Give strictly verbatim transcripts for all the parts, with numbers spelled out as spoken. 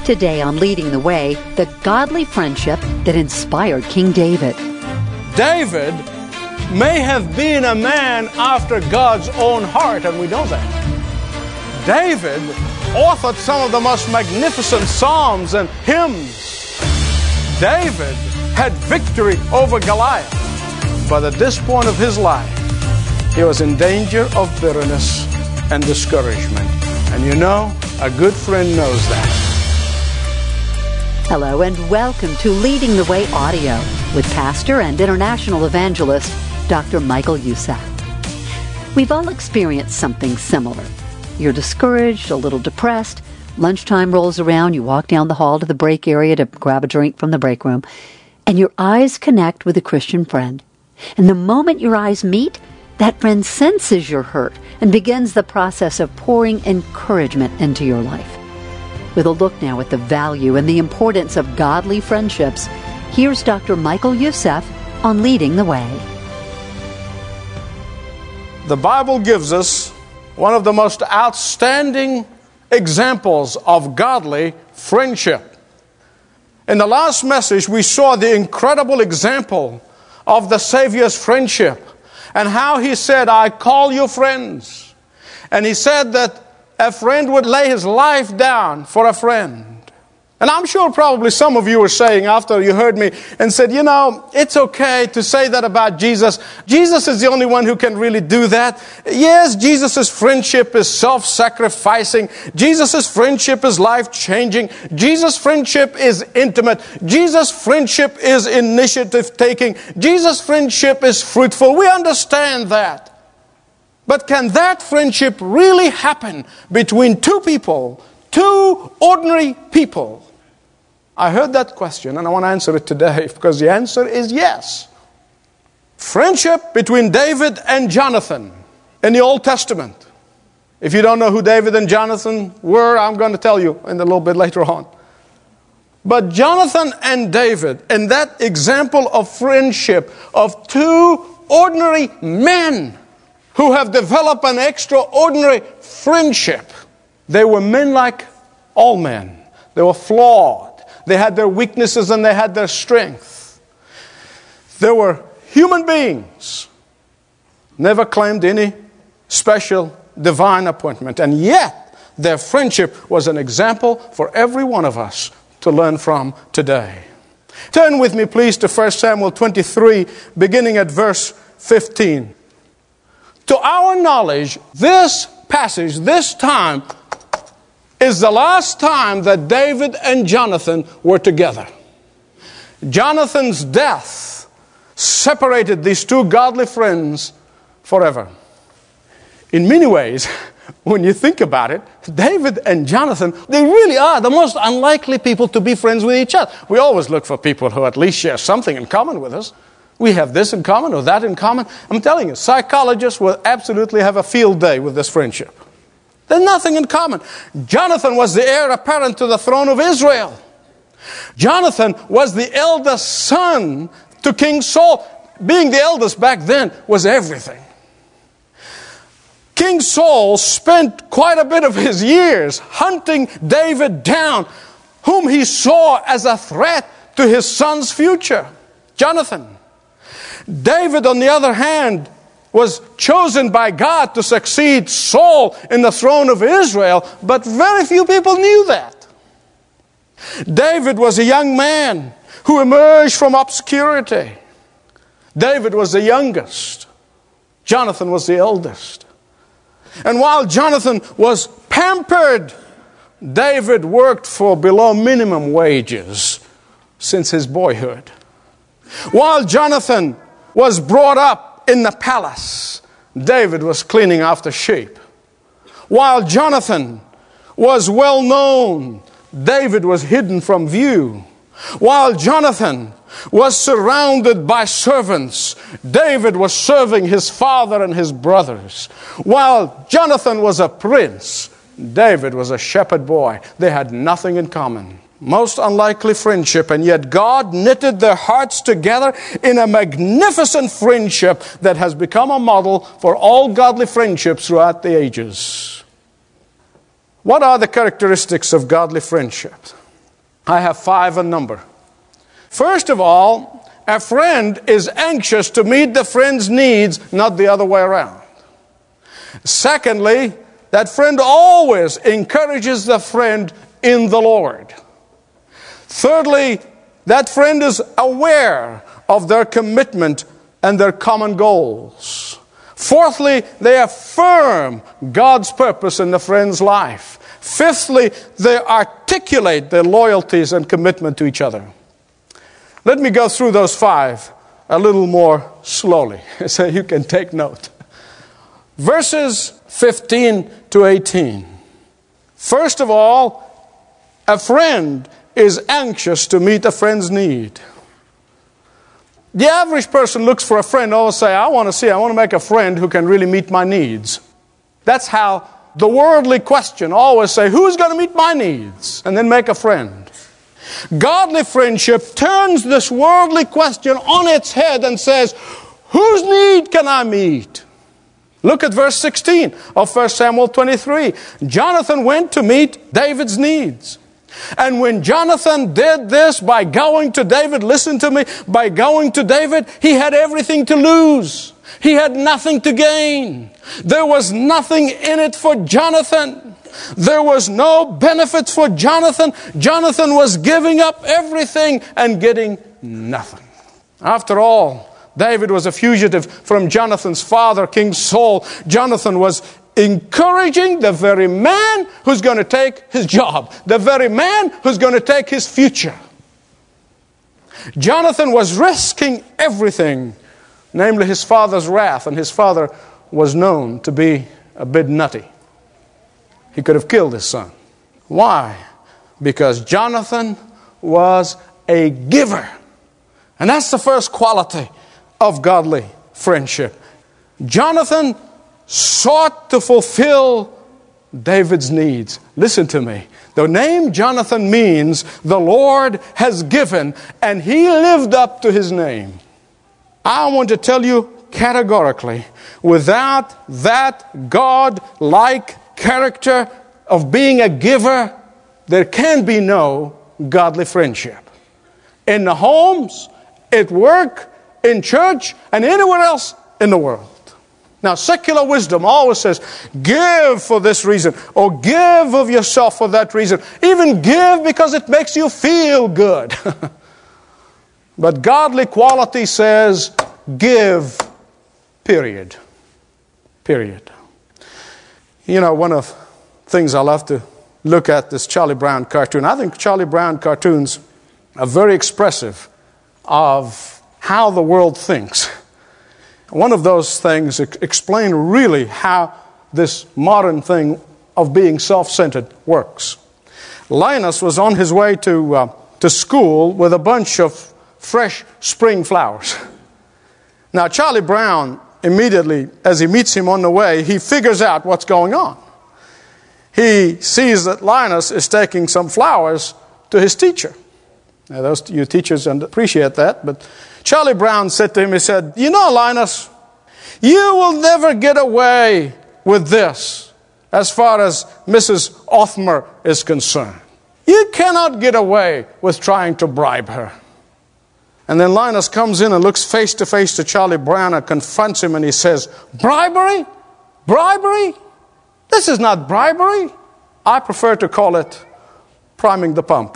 Today on Leading the Way, the godly friendship that inspired King David. David may have been a man after God's own heart, and we know that. David authored some of the most magnificent psalms and hymns. David had victory over Goliath, but at this point of his life, he was in danger of bitterness and discouragement. And you know, a good friend knows that. Hello and welcome to Leading the Way Audio with pastor and international evangelist, Doctor Michael Youssef. We've all experienced something similar. You're discouraged, a little depressed. Lunchtime rolls around, you walk down the hall to the break area to grab a drink from the break room, and your eyes connect with a Christian friend. And the moment your eyes meet, that friend senses your hurt and begins the process of pouring encouragement into your life. With a look now at the value and the importance of godly friendships, here's Doctor Michael Youssef on Leading the Way. The Bible gives us one of the most outstanding examples of godly friendship. In the last message, we saw the incredible example of the Savior's friendship and how He said, I call you friends. And He said that a friend would lay his life down for a friend. And I'm sure probably some of you were saying after you heard me and said, you know, it's okay to say that about Jesus. Jesus is the only one who can really do that. Yes, Jesus' friendship is self-sacrificing. Jesus' friendship is life-changing. Jesus' friendship is intimate. Jesus' friendship is initiative-taking. Jesus' friendship is fruitful. We understand that. But can that friendship really happen between two people, two ordinary people? I heard that question and I want to answer it today because the answer is yes. Friendship between David and Jonathan in the Old Testament. If you don't know who David and Jonathan were, I'm going to tell you in a little bit later on. But Jonathan and David, in that example of friendship of two ordinary men who have developed an extraordinary friendship. They were men like all men. They were flawed. They had their weaknesses and they had their strength. They were human beings. Never claimed any special divine appointment. And yet, their friendship was an example for every one of us to learn from today. Turn with me, please, to First Samuel twenty-three, beginning at verse fifteen. To our knowledge, this passage, this time, is the last time that David and Jonathan were together. Jonathan's death separated these two godly friends forever. In many ways, when you think about it, David and Jonathan, they really are the most unlikely people to be friends with each other. We always look for people who at least share something in common with us. We have this in common or that in common. I'm telling you, psychologists will absolutely have a field day with this friendship. There's nothing in common. Jonathan was the heir apparent to the throne of Israel. Jonathan was the eldest son to King Saul. Being the eldest back then was everything. King Saul spent quite a bit of his years hunting David down, whom he saw as a threat to his son's future, Jonathan. David, on the other hand, was chosen by God to succeed Saul in the throne of Israel, but very few people knew that. David was a young man who emerged from obscurity. David was the youngest. Jonathan was the eldest. And while Jonathan was pampered, David worked for below minimum wages since his boyhood. While Jonathan was brought up in the palace, David was cleaning after sheep. While Jonathan was well known, David was hidden from view. While Jonathan was surrounded by servants, David was serving his father and his brothers. While Jonathan was a prince, David was a shepherd boy. They had nothing in common. Most unlikely friendship, and yet God knitted their hearts together in a magnificent friendship that has become a model for all godly friendships throughout the ages. What are the characteristics of godly friendship? I have five in number. First of all, a friend is anxious to meet the friend's needs, not the other way around. Secondly, that friend always encourages the friend in the Lord. Thirdly, that friend is aware of their commitment and their common goals. Fourthly, they affirm God's purpose in the friend's life. Fifthly, they articulate their loyalties and commitment to each other. Let me go through those five a little more slowly so you can take note. Verses fifteen to eighteen. First of all, a friend is anxious to meet a friend's need. The average person looks for a friend, always say, I want to see, I want to make a friend who can really meet my needs. That's how the worldly question always say, who's going to meet my needs? And then make a friend. Godly friendship turns this worldly question on its head and says, whose need can I meet? Look at verse sixteen of First Samuel twenty-three. Jonathan went to meet David's needs. And when Jonathan did this by going to David, listen to me, by going to David, he had everything to lose. He had nothing to gain. There was nothing in it for Jonathan. There was no benefits for Jonathan. Jonathan was giving up everything and getting nothing. After all, David was a fugitive from Jonathan's father, King Saul. Jonathan was encouraging the very man who's going to take his job, the very man who's going to take his future. Jonathan was risking everything, namely his father's wrath, and his father was known to be a bit nutty. He could have killed his son. Why? Because Jonathan was a giver. And that's the first quality of godly friendship. Jonathan sought to fulfill David's needs. Listen to me. The name Jonathan means the Lord has given, and he lived up to his name. I want to tell you categorically, without that God-like character of being a giver, there can be no godly friendship. In the homes, at work, in church, and anywhere else in the world. Now, secular wisdom always says, give for this reason, or give of yourself for that reason. Even give because it makes you feel good. But godly quality says, give, period. Period. You know, one of the things I love to look at this Charlie Brown cartoon. I think Charlie Brown cartoons are very expressive of how the world thinks. One of those things explain really how this modern thing of being self-centered works. Linus was on his way to uh, to school with a bunch of fresh spring flowers. Now, Charlie Brown, immediately as he meets him on the way, he figures out what's going on. He sees that Linus is taking some flowers to his teacher. Now, those you teachers appreciate that, but Charlie Brown said to him, he said, you know, Linus, you will never get away with this as far as Missus Othmer is concerned. You cannot get away with trying to bribe her. And then Linus comes in and looks face to face to Charlie Brown and confronts him, and he says, bribery? Bribery? This is not bribery. I prefer to call it priming the pump.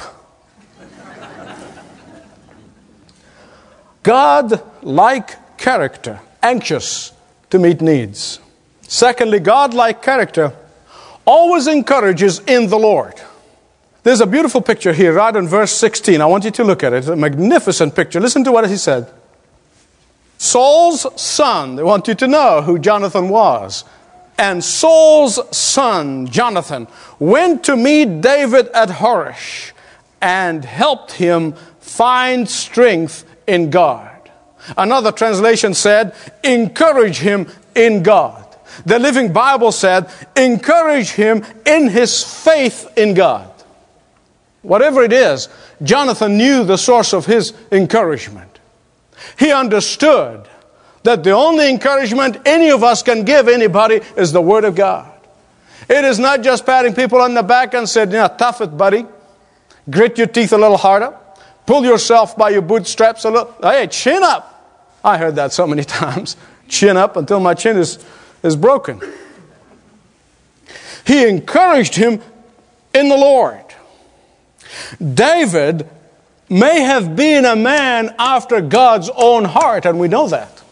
God-like character, anxious to meet needs. Secondly, God-like character always encourages in the Lord. There's a beautiful picture here, right in verse sixteen. I want you to look at it. It's a magnificent picture. Listen to what he said. Saul's son, they want you to know who Jonathan was. And Saul's son, Jonathan, went to meet David at Horesh and helped him find strength in God. Another translation said, encourage him in God. The Living Bible said, encourage him in his faith in God. Whatever it is, Jonathan knew the source of his encouragement. He understood that the only encouragement any of us can give anybody is the Word of God. It is not just patting people on the back and saying, yeah, tough it, buddy. Grit your teeth a little harder. Pull yourself by your bootstraps a little. Hey, chin up. I heard that so many times. Chin up until my chin is, is broken. He encouraged him in the Lord. David may have been a man after God's own heart, and we know that.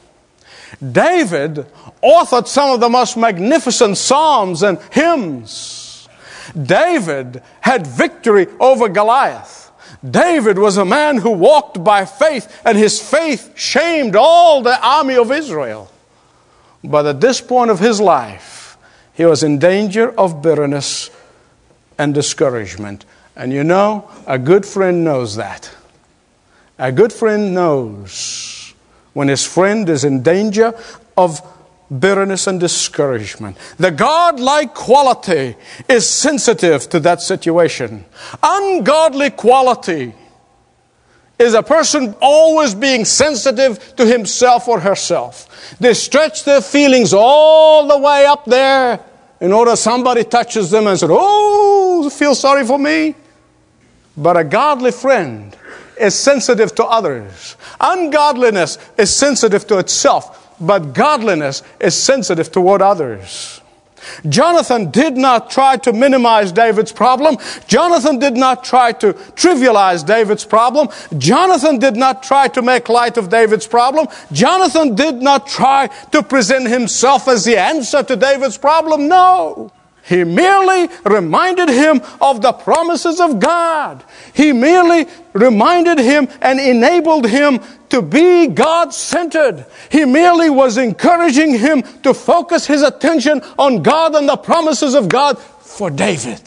David authored some of the most magnificent psalms and hymns. David had victory over Goliath. David was a man who walked by faith, and his faith shamed all the army of Israel. But at this point of his life, he was in danger of bitterness and discouragement. And you know, a good friend knows that. A good friend knows when his friend is in danger of bitterness and discouragement. The God-like quality is sensitive to that situation. Ungodly quality is a person always being sensitive to himself or herself. They stretch their feelings all the way up there in order somebody touches them and says, "Oh, feel sorry for me." But a godly friend is sensitive to others. Ungodliness is sensitive to itself, but godliness is sensitive toward others. Jonathan did not try to minimize David's problem. Jonathan did not try to trivialize David's problem. Jonathan did not try to make light of David's problem. Jonathan did not try to present himself as the answer to David's problem. No. He merely reminded him of the promises of God. He merely reminded him and enabled him to be God-centered. He merely was encouraging him to focus his attention on God and the promises of God for David.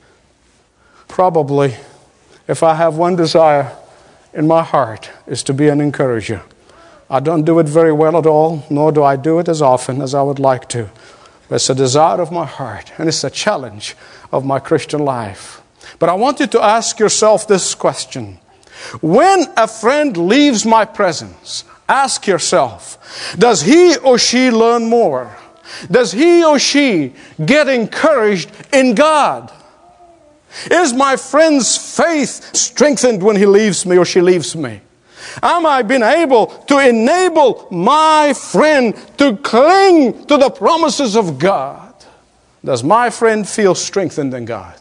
Probably, if I have one desire in my heart, is to be an encourager. I don't do it very well at all, nor do I do it as often as I would like to. But it's a desire of my heart, and it's a challenge of my Christian life. But I want you to ask yourself this question. When a friend leaves my presence, ask yourself, does he or she learn more? Does he or she get encouraged in God? Is my friend's faith strengthened when he leaves me or she leaves me? Am I being able to enable my friend to cling to the promises of God? Does my friend feel strengthened in God?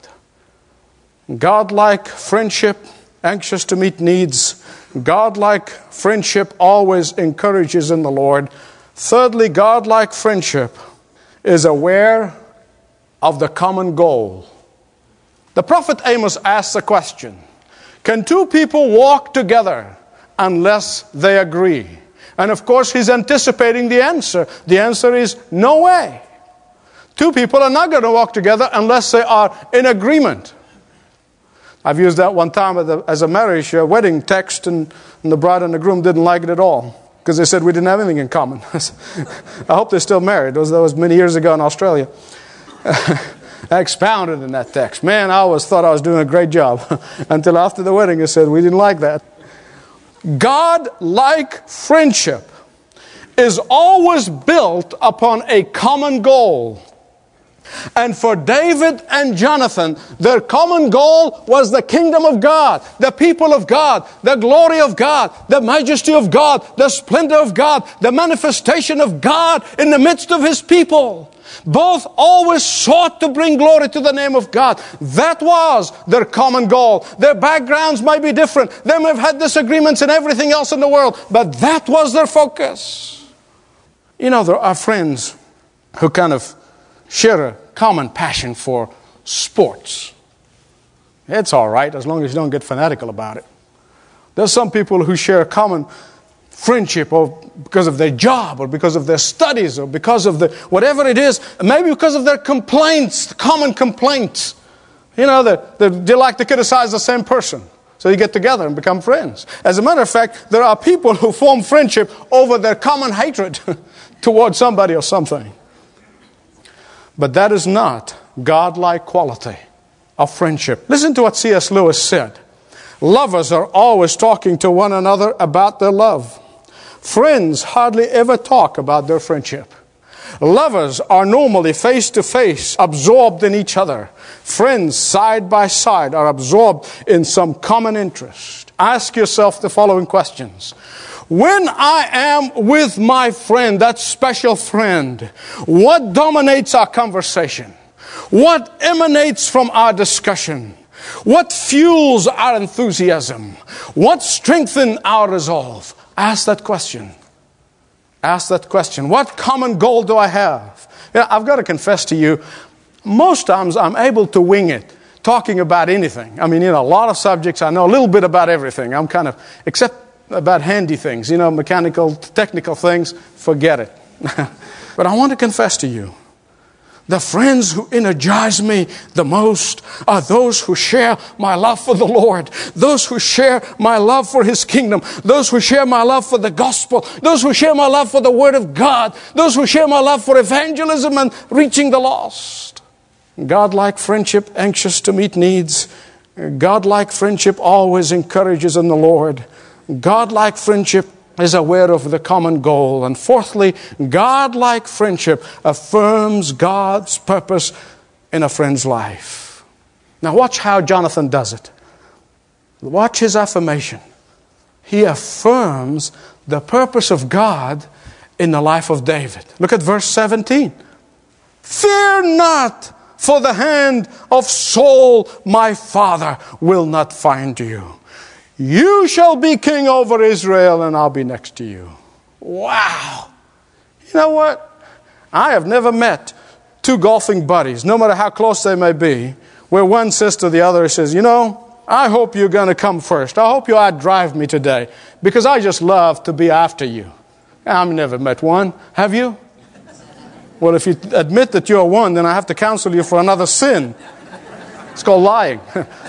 God-like friendship, anxious to meet needs. God-like friendship always encourages in the Lord. Thirdly, God-like friendship is aware of the common goal. The prophet Amos asks a question. Can two people walk together unless they agree? And of course, he's anticipating the answer. The answer is no way. Two people are not going to walk together unless they are in agreement. I've used that one time as a marriage uh, wedding text, and, and the bride and the groom didn't like it at all because they said we didn't have anything in common. I hope they're still married. That was, that was many years ago in Australia. I expounded in that text. Man, I always thought I was doing a great job until after the wedding I said we didn't like that. God-like friendship is always built upon a common goal. And for David and Jonathan, their common goal was the kingdom of God, the people of God, the glory of God, the majesty of God, the splendor of God, the manifestation of God in the midst of His people. Both always sought to bring glory to the name of God. That was their common goal. Their backgrounds might be different. They may have had disagreements and everything else in the world, but that was their focus. You know, there are friends who kind of share a common passion for sports. It's all right as long as you don't get fanatical about it. There's some people who share a common friendship or because of their job or because of their studies or because of the whatever it is, maybe because of their complaints, common complaints. You know, that they, they like to criticize the same person. So you get together and become friends. As a matter of fact, there are people who form friendship over their common hatred towards somebody or something. But that is not God-like quality of friendship. Listen to what C S Lewis said. Lovers are always talking to one another about their love. Friends hardly ever talk about their friendship. Lovers are normally face to face, absorbed in each other. Friends, side by side, are absorbed in some common interest. Ask yourself the following questions. When I am with my friend, that special friend, what dominates our conversation? What emanates from our discussion? What fuels our enthusiasm? What strengthens our resolve? Ask that question. Ask that question. What common goal do I have? You know, I've got to confess to you, most times I'm able to wing it, talking about anything. I mean, you know, a lot of subjects, I know a little bit about everything. I'm kind of, except about handy things, you know, mechanical, technical things, forget it. But I want to confess to you, the friends who energize me the most are those who share my love for the Lord, those who share my love for His kingdom, those who share my love for the gospel, those who share my love for the Word of God, those who share my love for evangelism and reaching the lost. God-like friendship, anxious to meet needs. God-like friendship always encourages in the Lord. God-like friendship is aware of the common goal. And fourthly, God-like friendship affirms God's purpose in a friend's life. Now watch how Jonathan does it. Watch his affirmation. He affirms the purpose of God in the life of David. Look at verse seventeen. Fear not, for the hand of Saul my father will not find you. You shall be king over Israel, and I'll be next to you. Wow. You know what? I have never met two golfing buddies, no matter how close they may be, where one says to the other, says, you know, I hope you're going to come first. I hope you outdrive me today, because I just love to be after you. I've never met one. Have you? Well, if you admit that you're one, then I have to counsel you for another sin. It's called lying.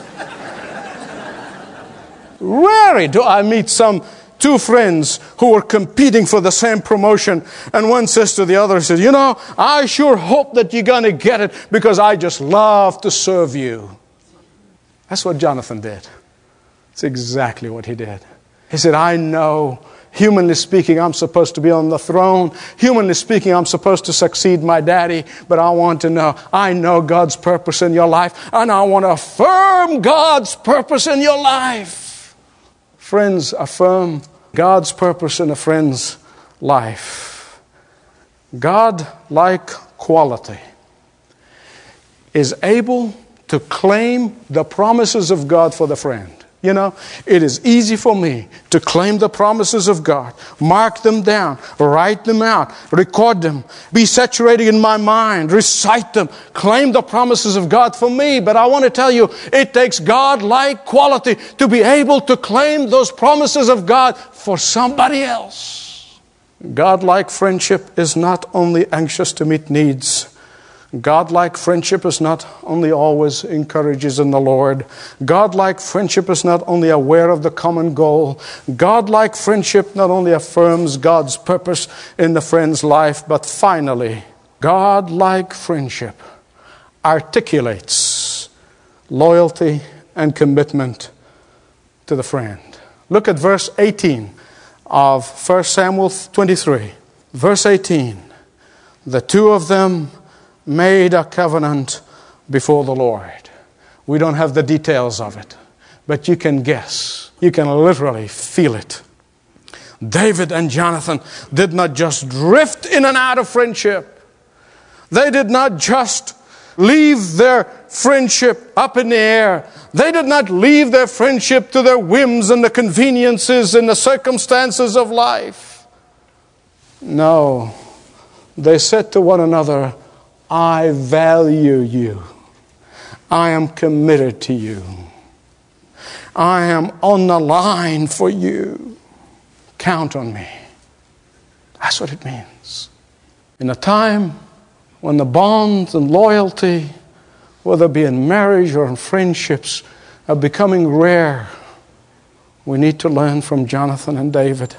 Rarely do I meet some two friends who are competing for the same promotion, and one says to the other, says, you know, I sure hope that you're going to get it because I just love to serve you. That's what Jonathan did. It's exactly what he did. He said, I know, humanly speaking, I'm supposed to be on the throne. Humanly speaking, I'm supposed to succeed my daddy. But I want to know, I know God's purpose in your life, and I want to affirm God's purpose in your life. Friends, affirm God's purpose in a friend's life. God-like quality is able to claim the promises of God for the friend. You know, it is easy for me to claim the promises of God, mark them down, write them out, record them, be saturated in my mind, recite them, claim the promises of God for me. But I want to tell you, it takes God-like quality to be able to claim those promises of God for somebody else. God-like friendship is not only anxious to meet needs. God-like friendship is not only always encourages in the Lord. God-like friendship is not only aware of the common goal. God-like friendship not only affirms God's purpose in the friend's life, but finally, God-like friendship articulates loyalty and commitment to the friend. Look at verse eighteen of First Samuel twenty-three. Verse eighteen. The two of them made a covenant before the Lord. We don't have the details of it, but you can guess. You can literally feel it. David and Jonathan did not just drift in and out of friendship. They did not just leave their friendship up in the air. They did not leave their friendship to their whims and the conveniences and the circumstances of life. No, they said to one another, I value you. I am committed to you. I am on the line for you. Count on me. That's what it means. In a time when the bonds and loyalty, whether it be in marriage or in friendships, are becoming rare, we need to learn from Jonathan and David.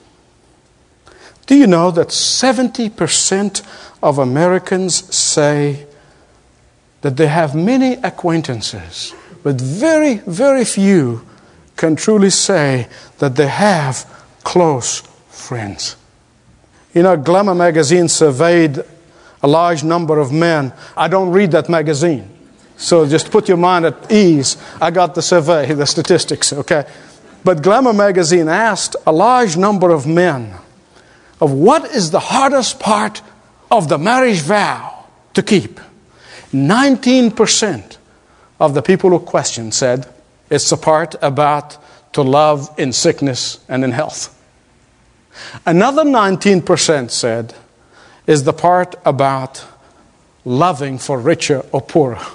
Do you know that seventy percent of Americans say that they have many acquaintances, but very, very few can truly say that they have close friends? You know, Glamour magazine surveyed a large number of men. I don't read that magazine, so just put your mind at ease. I got the survey, the statistics, okay? But Glamour magazine asked a large number of men of what is the hardest part of the marriage vow to keep. nineteen percent of the people who questioned said it's the part about to love in sickness and in health. Another nineteen percent said is the part about loving for richer or poorer.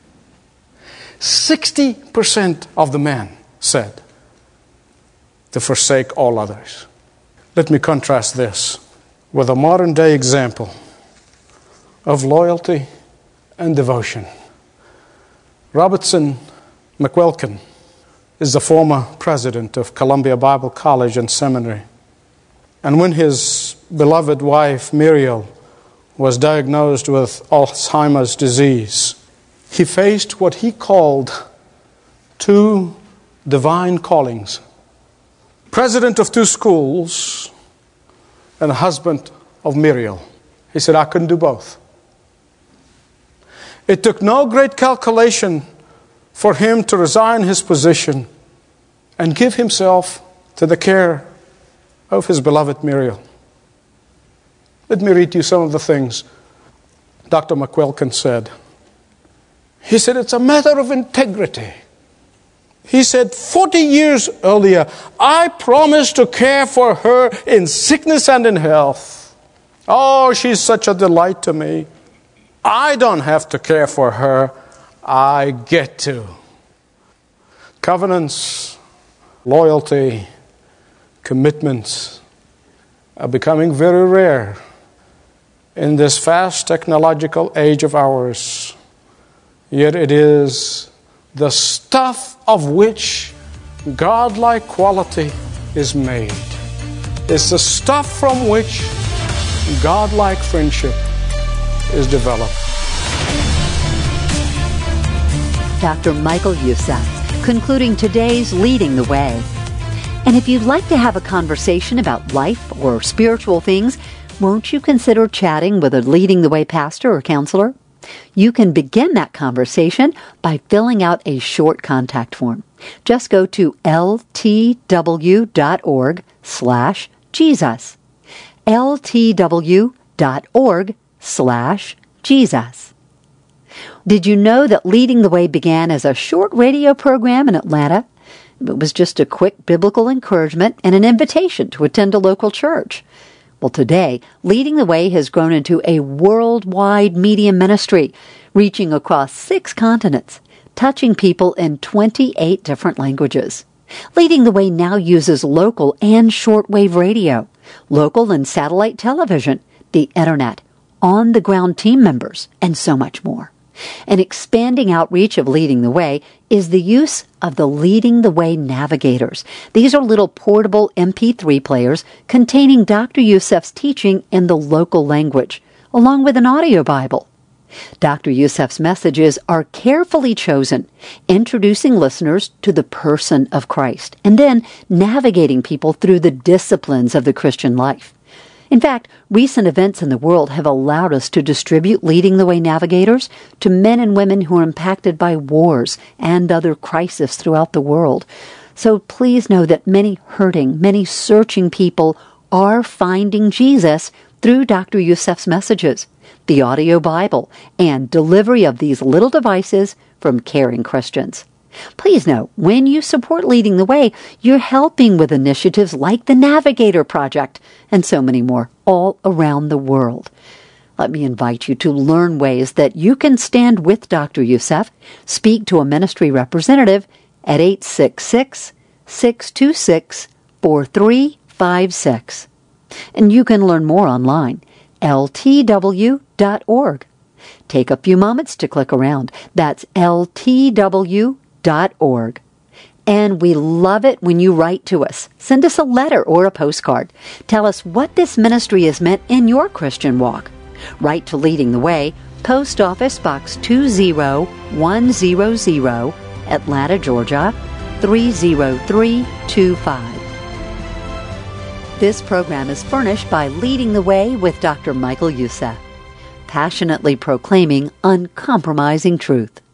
sixty percent of the men said to forsake all others. Let me contrast this with a modern day example of loyalty and devotion. Robertson McQuilkin is the former president of Columbia Bible College and Seminary. And when his beloved wife, Muriel, was diagnosed with Alzheimer's disease, he faced what he called two divine callings. President of two schools and husband of Muriel. He said, I couldn't do both. It took no great calculation for him to resign his position and give himself to the care of his beloved Muriel. Let me read you some of the things Doctor McQuilkin said. He said, it's a matter of integrity. He said, forty years earlier, I promised to care for her in sickness and in health. Oh, she's such a delight to me. I don't have to care for her. I get to. Covenants, loyalty, commitments are becoming very rare in this fast technological age of ours. Yet it is the stuff of which godlike quality is made. It's the stuff from which godlike friendship is developed. Doctor Michael Youssef, concluding today's Leading the Way. And if you'd like to have a conversation about life or spiritual things, won't you consider chatting with a Leading the Way pastor or counselor? You can begin that conversation by filling out a short contact form. Just go to ltw.org slash Jesus. ltw.org slash Jesus. Did you know that Leading the Way began as a short radio program in Atlanta? It was just a quick biblical encouragement and an invitation to attend a local church. Well, today, Leading the Way has grown into a worldwide media ministry, reaching across six continents, touching people in twenty-eight different languages. Leading the Way now uses local and shortwave radio, local and satellite television, the internet, on-the-ground team members, and so much more. An expanding outreach of Leading the Way is the use of the Leading the Way Navigators. These are little portable M P three players containing Doctor Youssef's teaching in the local language, along with an audio Bible. Doctor Youssef's messages are carefully chosen, introducing listeners to the person of Christ, and then navigating people through the disciplines of the Christian life. In fact, recent events in the world have allowed us to distribute Leading the Way Navigators to men and women who are impacted by wars and other crises throughout the world. So please know that many hurting, many searching people are finding Jesus through Doctor Youssef's messages, the audio Bible, and delivery of these little devices from caring Christians. Please know, when you support Leading the Way, you're helping with initiatives like the Navigator Project and so many more all around the world. Let me invite you to learn ways that you can stand with Doctor Youssef. Speak to a ministry representative at eight six six, six two six, four three five six. And you can learn more online, L T W dot org. Take a few moments to click around. That's L T W dot org. And we love it when you write to us. Send us a letter or a postcard. Tell us what this ministry has meant in your Christian walk. Write to Leading the Way, Post Office Box two zero one zero zero, Atlanta, Georgia, three zero three two five. This program is furnished by Leading the Way with Doctor Michael Youssef. passionately proclaiming uncompromising truth.